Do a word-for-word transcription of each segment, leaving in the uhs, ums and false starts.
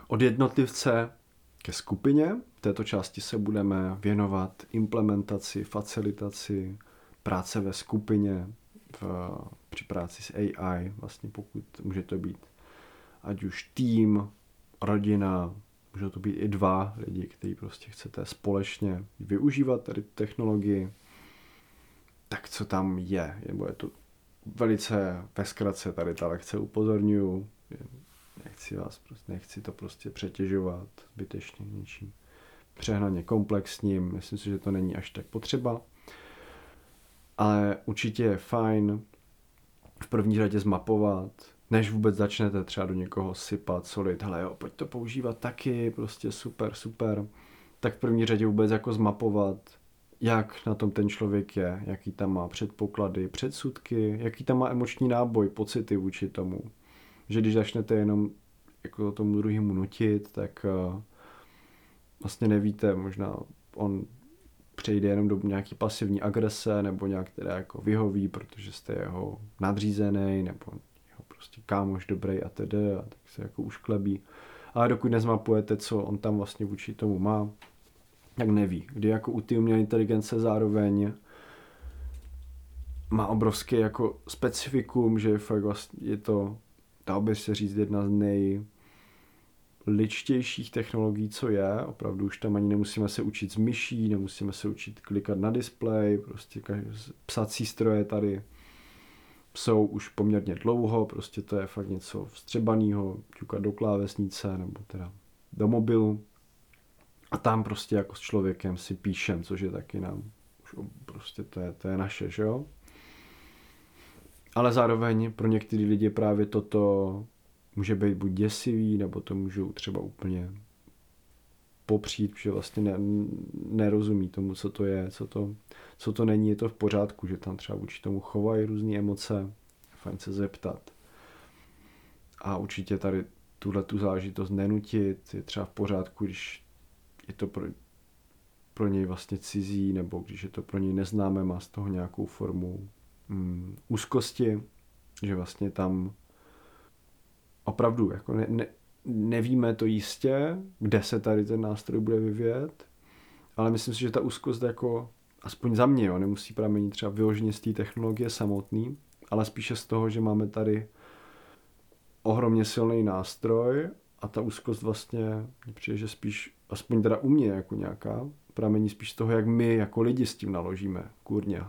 Od jednotlivce ke skupině. V této části se budeme věnovat implementaci, facilitaci, práce ve skupině, v, při práci s A I, vlastně pokud může to být ať už tým, rodina, může to být i dva lidi, kteří prostě chcete společně využívat tady technologii, tak co tam je, nebo je to velice ve zkratce tady ta lekce upozorňuju, nechci vás, prostě, nechci to prostě přetěžovat zbytečně něčím přehnaně komplexním, myslím si, že to není až tak potřeba, ale určitě je fajn v první řadě zmapovat, než vůbec začnete třeba do někoho sypat, solit, hele jo, pojď to používat taky, prostě super, super, tak v první řadě vůbec jako zmapovat, jak na tom ten člověk je, jaký tam má předpoklady, předsudky, jaký tam má emoční náboj, pocity vůči tomu. Že když začnete jenom jako tomu druhému nutit, tak uh, vlastně nevíte, možná on přejde jenom do nějaký pasivní agrese, nebo nějak teda jako vyhoví, protože jste jeho nadřízený, nebo jeho prostě kámoš dobrý a tedy, a tak se jako ušklebí. Ale dokud nezmapujete, co on tam vlastně vůči tomu má, tak neví. Kdy jako u té umělé inteligence zároveň má obrovský jako specifikum, že fakt vlastně je to, dá by se říct, jedna z nejličtějších technologií, co je. Opravdu už tam ani nemusíme se učit z myší, nemusíme se učit klikat na displej, prostě psací stroje tady jsou už poměrně dlouho, prostě to je fakt něco vstřebanýho, ťukat do klávesnice nebo teda do mobilu. A tam prostě jako s člověkem si píšem, což je taky nám, už prostě to je, to je naše, že jo? Ale zároveň pro některý lidi právě toto může být buď děsivý, nebo to můžou třeba úplně popřít, protože vlastně ne, nerozumí tomu, co to je, co to, co to není, je to v pořádku, že tam třeba vůči tomu chovají různé emoce, fajn se zeptat. A určitě tady tuhle tu záležitost nenutit, je třeba v pořádku, když je to pro, pro něj vlastně cizí, nebo když je to pro něj neznámé, má z toho nějakou formu mm, úzkosti, že vlastně tam opravdu jako ne, ne, nevíme to jistě, kde se tady ten nástroj bude vyvíjet, ale myslím si, že ta úzkost jako, aspoň za mě, jo, nemusí pramenit třeba vyloženě z té technologie samotný, ale spíše z toho, že máme tady ohromně silný nástroj a ta úzkost vlastně, mně přijde, že spíš, aspoň teda u mě jako nějaká, pramení spíš z toho, jak my jako lidi s tím naložíme, kurně.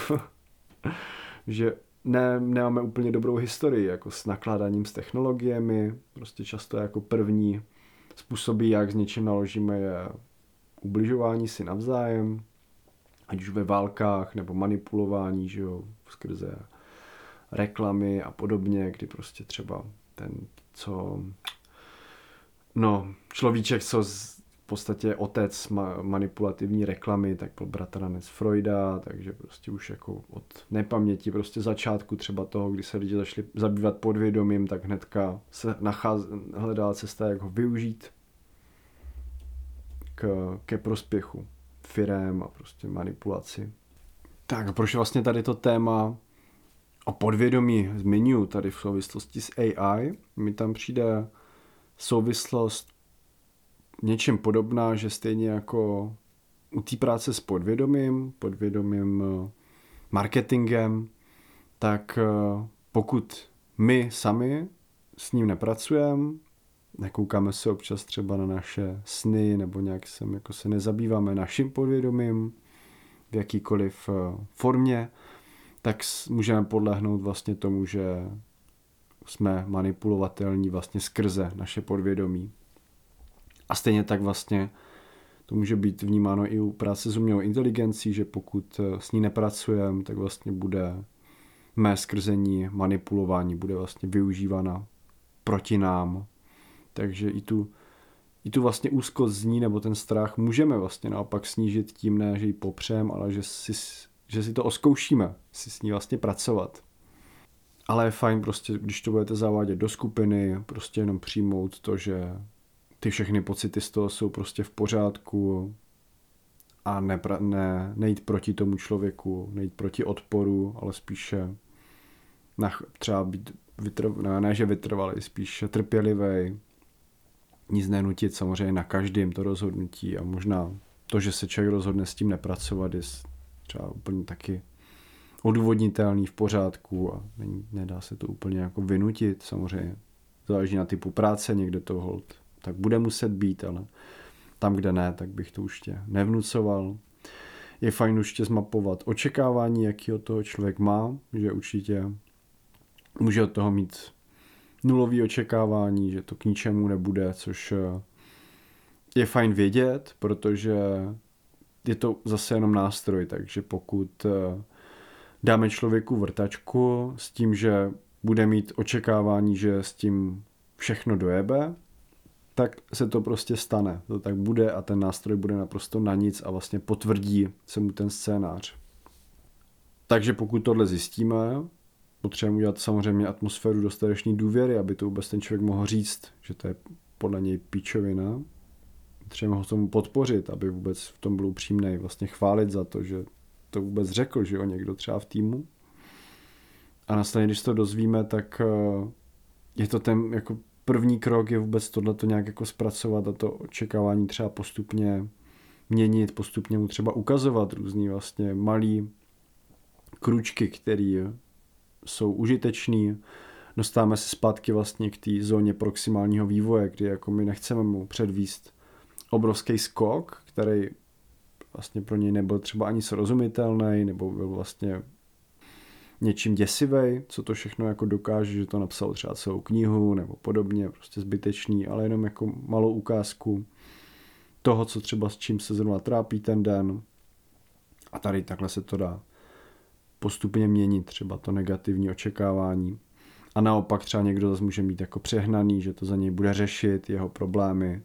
Že ne, nemáme úplně dobrou historii jako s nakládáním s technologiemi, prostě často jako první způsoby, jak s něčím naložíme, je ubližování si navzájem, ať už ve válkách nebo manipulování, že jo, skrze reklamy a podobně, kdy prostě třeba ten, co no, človíček, co z, v podstatě otec ma, manipulativní reklamy, tak byl bratranec Freuda, takže prostě už jako od nepaměti prostě začátku třeba toho, kdy se lidi začali zabývat podvědomím, tak hnedka se nacház, hledala cesta, jak ho využít k, ke prospěchu firem a prostě manipulaci. Tak proč vlastně tady to téma o podvědomí zmiňuji tady v souvislosti s A I? Mi tam přijde souvislost něčem podobná, že stejně jako u té práce s podvědomím, podvědomým marketingem, tak pokud my sami s ním nepracujeme, nekoukáme se občas třeba na naše sny nebo nějak se, jako se nezabýváme naším podvědomím v jakýkoliv formě, tak můžeme podlehnout vlastně tomu, že jsme manipulovatelní vlastně skrze naše podvědomí. A stejně tak vlastně to může být vnímáno i u práce s umělou inteligencí, že pokud s ní nepracujeme, tak vlastně bude mé skrzení manipulování, bude vlastně využívána proti nám. Takže i tu, i tu vlastně úzkost z ní nebo ten strach můžeme vlastně naopak snížit tím, ne, že ji popřem, ale že si, že si to oskoušíme, si s ní vlastně pracovat. Ale je fajn prostě, když to budete zavádět do skupiny, prostě jenom přijmout to, že ty všechny pocity z toho jsou prostě v pořádku a ne, ne, nejít proti tomu člověku, nejít proti odporu, ale spíše nach, třeba být vytrv, ne, ne, že vytrvalý, spíše trpělivý, nic nenutit samozřejmě na každém to rozhodnutí a možná to, že se člověk rozhodne s tím nepracovat, je třeba úplně taky odůvodnitelný, v pořádku a není, nedá se to úplně jako vynutit, samozřejmě záleží na typu práce, někde to hold tak bude muset být, ale tam, kde ne, tak bych to už nevnucoval. Je fajn určitě zmapovat očekávání, jaký od toho člověk má, že určitě může od toho mít nulový očekávání, že to k ničemu nebude, což je fajn vědět, protože je to zase jenom nástroj, takže pokud dáme člověku vrtačku s tím, že bude mít očekávání, že s tím všechno dojebe, tak se to prostě stane. To tak bude a ten nástroj bude naprosto na nic a vlastně potvrdí se mu ten scénář. Takže pokud tohle zjistíme, potřebujeme udělat samozřejmě atmosféru dostatečné důvěry, aby to vůbec ten člověk mohl říct, že to je podle něj píčovina. Potřebujeme ho tomu podpořit, aby vůbec v tom byl upřímnej, vlastně chválit za to, že to vůbec řekl, že jo, někdo třeba v týmu. A následně, když to dozvíme, tak je to ten jako první krok je vůbec tohleto nějak jako zpracovat a to očekávání třeba postupně měnit, postupně mu třeba ukazovat různý vlastně malý kručky, které jsou užitečný. Dostáváme se zpátky vlastně k té zóně proximálního vývoje, kdy jako my nechceme mu předvíst obrovský skok, který vlastně pro něj nebyl třeba ani srozumitelný, nebo byl vlastně něčím děsivej, co to všechno jako dokáže, že to napsal třeba celou knihu nebo podobně, prostě zbytečný, ale jenom jako malou ukázku toho, co třeba s čím se zrovna trápí ten den. A tady takhle se to dá postupně měnit, třeba to negativní očekávání. A naopak třeba někdo zase může mít jako přehnaný, že to za něj bude řešit, jeho problémy.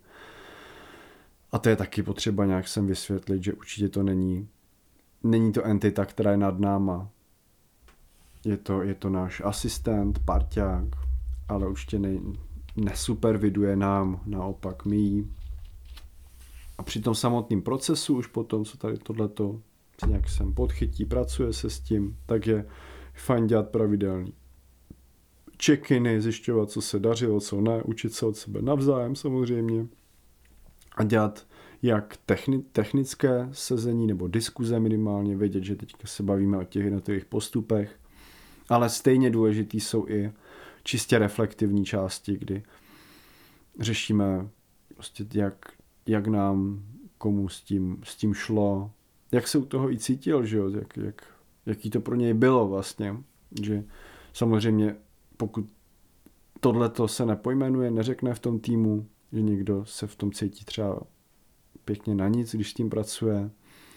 A to je taky potřeba nějak sem vysvětlit, že určitě to není, není to entita, která je nad náma. Je to, je to náš asistent, parťák, ale určitě ne, nesuperviduje nám, naopak my jí. A při tom samotném procesu, už potom, co tady tohleto se nějak sem podchytí, pracuje se s tím, tak je fajn dělat pravidelný check-iny, zjišťovat, co se dařilo, co ne, učit se od sebe navzájem samozřejmě a dělat jak techni- technické sezení nebo diskuze minimálně, vědět, že teďka se bavíme o těch jednotlivých postupech, ale stejně důležitý jsou i čistě reflektivní části, kdy řešíme prostě jak, jak nám, komu s tím, s tím šlo, jak se u toho i cítil, že jo? Jak, jak, jaký to pro něj bylo vlastně, že samozřejmě pokud tohleto se nepojmenuje, neřekne v tom týmu, že někdo se v tom cítí třeba pěkně na nic, když s tím pracuje,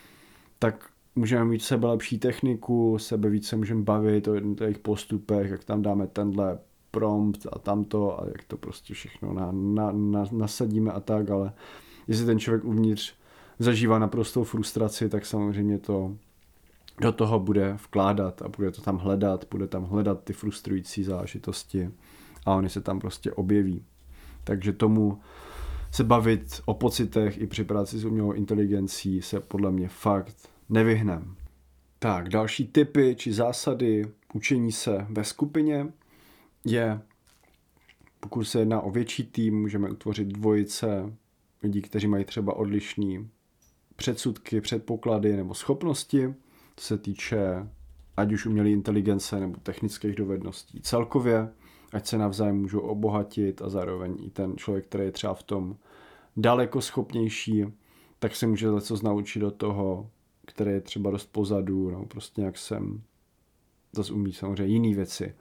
tak můžeme mít sebe lepší techniku, sebe více můžeme bavit o jednotlivých postupech, jak tam dáme tenhle prompt a tamto a jak to prostě všechno na, na, na, nasadíme a tak, ale jestli ten člověk uvnitř zažívá naprostou frustraci, tak samozřejmě to do toho bude vkládat a bude to tam hledat, bude tam hledat ty frustrující záležitosti a oni se tam prostě objeví. Takže tomu se bavit o pocitech i při práci s umělou inteligencí se podle mě fakt nevyhnem. Tak, další tipy či zásady učení se ve skupině je, pokud se jedná o větší tým, můžeme utvořit dvojice lidí, kteří mají třeba odlišný předsudky, předpoklady nebo schopnosti, co se týče ať už umělé inteligence nebo technických dovedností celkově, ať se navzájem můžou obohatit a zároveň i ten člověk, který je třeba v tom daleko schopnější, tak se může něco naučit do toho, který je třeba dost pozadu, nebo prostě nějak sem zase umí samozřejmě jiné věci.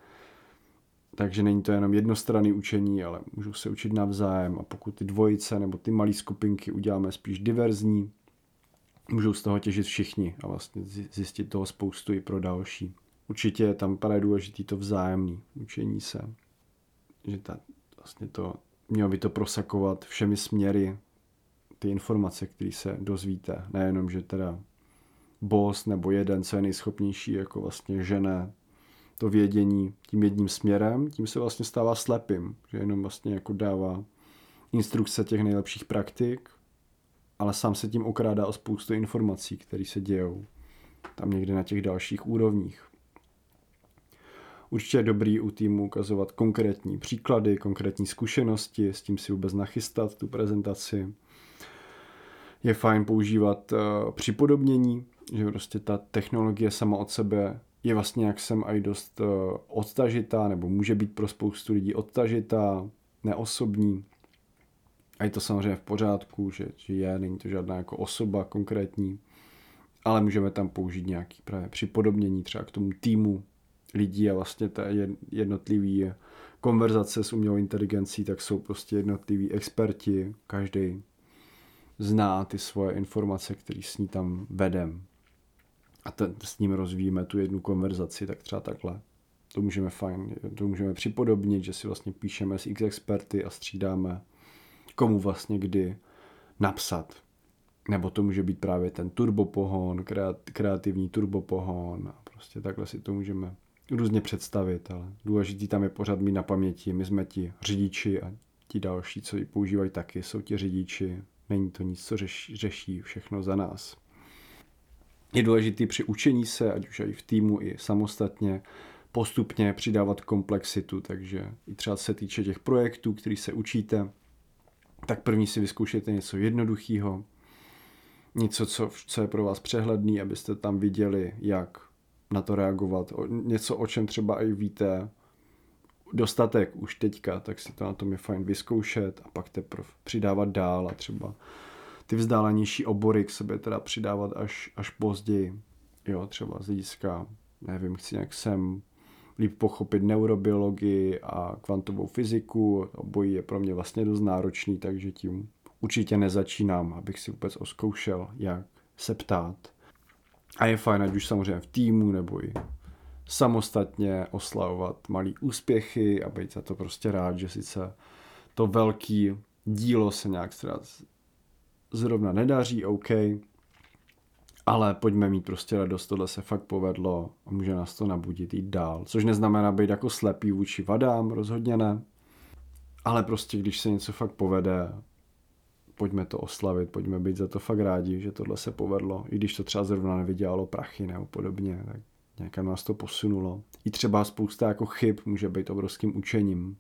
Takže není to jenom jednostranné učení, ale můžou se učit navzájem a pokud ty dvojice nebo ty malé skupinky uděláme spíš diverzní, můžou z toho těžit všichni a vlastně zjistit toho spoustu i pro další. Určitě je tam právě důležitý to vzájemné učení se, že ta, vlastně to mělo by to prosakovat všemi směry ty informace, které se dozvíte. Nejenom, že teda boss nebo jeden, co je nejschopnější, jako vlastně žene to vědění tím jedním směrem, tím se vlastně stává slepým, že jenom vlastně jako dává instrukce těch nejlepších praktik, ale sám se tím okrádá o spoustu informací, které se dějou tam někde na těch dalších úrovních. Určitě je dobrý u týmu ukazovat konkrétní příklady, konkrétní zkušenosti, s tím si vůbec nachystat tu prezentaci. Je fajn používat uh, připodobnění, že prostě ta technologie sama od sebe je vlastně, jak jsem i dost uh, odtažitá, nebo může být pro spoustu lidí odtažitá, neosobní. A je to samozřejmě v pořádku, že, že je, není to žádná jako osoba konkrétní, ale můžeme tam použít nějaký právě připodobnění třeba k tomu týmu lidí a vlastně té jednotlivý konverzace s umělou inteligencí, tak jsou prostě jednotliví experti, každý zná ty svoje informace, které s ní tam vedem. A ten, s ním rozvíjíme tu jednu konverzaci, tak třeba takhle. To můžeme fajn, to můžeme připodobnit, že si vlastně píšeme s x experty a střídáme, komu vlastně kdy napsat. Nebo to může být právě ten turbopohon, kreativní turbopohon. A prostě takhle si to můžeme různě představit, ale důležitý tam je pořád mít na paměti. My jsme ti řidiči a ti další, co ji používají taky, jsou ti řidiči. Není to nic, co řeší, řeší všechno za nás. Je důležitý při učení se, ať už i v týmu, i samostatně, postupně přidávat komplexitu, takže i třeba se týče těch projektů, který se učíte, tak první si vyzkoušejte něco jednoduchého, něco, co, co je pro vás přehledný, abyste tam viděli, jak na to reagovat. Něco, o čem třeba i víte dostatek už teďka, tak si to na tom je fajn vyzkoušet a pak teprve přidávat dál a třeba ty vzdálenější obory k sobě teda přidávat až, až později. Jo, třeba z hlediska, nevím, chci nějak sem líp pochopit neurobiologii a kvantovou fyziku. Obojí je pro mě vlastně dost náročný, takže tím určitě nezačínám, abych si vůbec oskoušel, jak se ptát. A je fajn, ať už samozřejmě v týmu nebo i samostatně oslavovat malý úspěchy a být za to prostě rád, že sice to velký dílo se nějak zrovna nedaří, OK, ale pojďme mít prostě radost, tohle se fakt povedlo a může nás to nabudit jít dál. Což neznamená být jako slepý vůči vadám, rozhodně ne, ale prostě když se něco fakt povede, pojďme to oslavit, pojďme být za to fakt rádi, že tohle se povedlo, i když to třeba zrovna nevydělalo prachy nebo podobně, tak někam nás to posunulo. I třeba spousta jako chyb může být obrovským učením.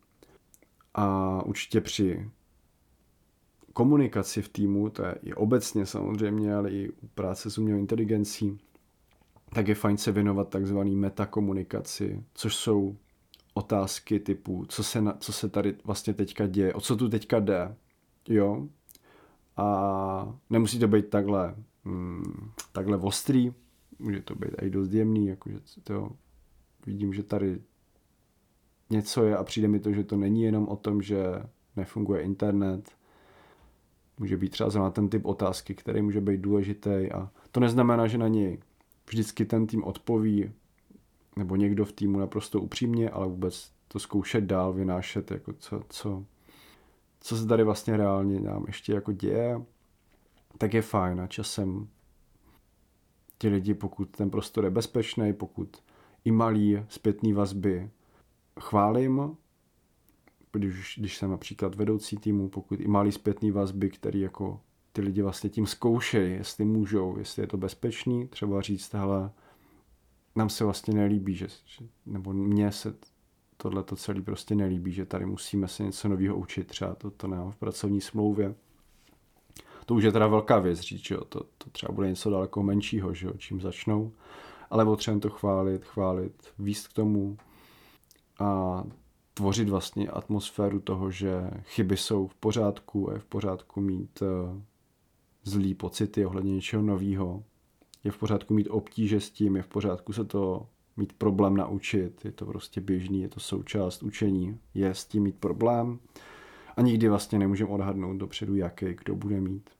A určitě při komunikaci v týmu, to je i obecně samozřejmě, ale i u práce s umělou inteligencí, tak je fajn se věnovat takzvaný metakomunikaci, což jsou otázky typu, co se, na, co se tady vlastně teďka děje, o co tu teďka jde, jo? A nemusí to být takhle, hmm, takhle ostrý, může to být i dost jemný, jakože to vidím, že tady něco je a přijde mi to, že to není jenom o tom, že nefunguje internet. Může být třeba zrovna ten typ otázky, který může být důležitý a to neznamená, že na něj vždycky ten tým odpoví nebo někdo v týmu naprosto upřímně, ale vůbec to zkoušet dál, vynášet, jako co, co, co se tady vlastně reálně nám ještě jako děje, tak je fajn a časem ti lidi, pokud ten prostor je bezpečný, pokud i malý zpětný vazby chválím, když, když jsem například vedoucí týmu, pokud i malý zpětný vazby, který jako ty lidi vlastně tím zkoušejí, jestli můžou, jestli je to bezpečný, třeba říct, hele, nám se vlastně nelíbí, že, nebo mně se tohleto celý prostě nelíbí, že tady musíme se něco nového učit, třeba to, to nemám v pracovní smlouvě. To už je teda velká věc říct, že jo? To, to třeba bude něco daleko menšího, že jo? Čím začnou, ale potřebujeme to chválit, chválit, víc k tomu a tvořit vlastně atmosféru toho, že chyby jsou v pořádku a je v pořádku mít uh, zlý pocity ohledně něčeho nového. Je v pořádku mít obtíže s tím, je v pořádku se to mít problém naučit, je to prostě běžný, je to součást učení, je s tím mít problém a nikdy vlastně nemůžeme odhadnout dopředu, jaký kdo bude mít.